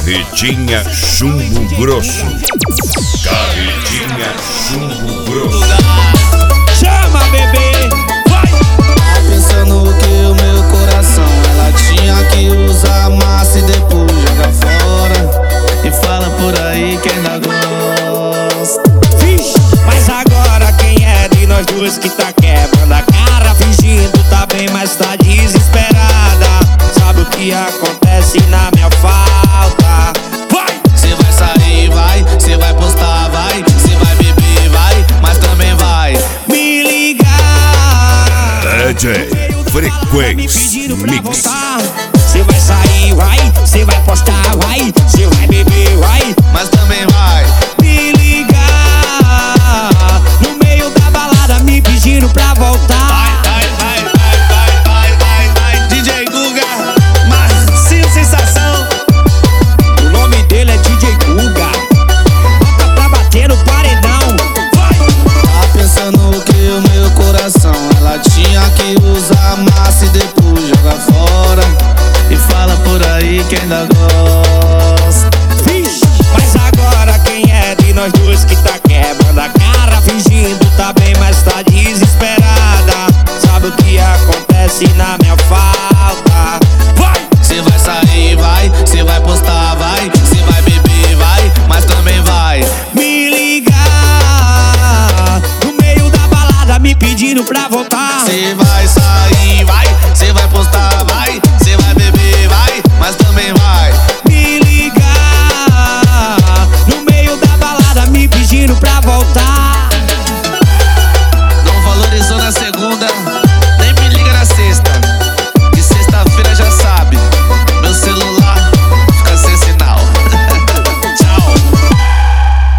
Carretinha Chumbo Grosso. Carretinha Chumbo Grosso. Chama, bebê, vai! Tá pensando que o meu coração ela tinha que usar massa e depois joga fora. E fala por aí que ainda gosta. Vixe, mas agora quem é de nós dois que tá quebrando a cara? Fingindo tá bem, mas tá desesperada. Sabe o que acontece na minha falta? Vai! Cê vai sair, vai, cê vai postar, vai, cê vai beber, vai, mas também vai Me ligar. DJ Frequência Mix. Cê vai sair, vai, cê vai postar, vai, cê vai beber, vai, mas também vai me ligar. No meio da balada me pedindo pra voltar. DJ Guga, Marcinho Sensação. O nome dele é DJ Guga. Bota pra bater no paredão. Vai! Tá pensando que o meu coração ela tinha que usar massa e depois joga fora. E fala por aí que ainda gosta. Vixe, mas agora quem é de nós dois que tá quebrando a cara? Fingindo tá bem, mas tá desesperada. Sabe o que acontece na minha falta? Vai! Cê vai sair, vai, cê vai postar,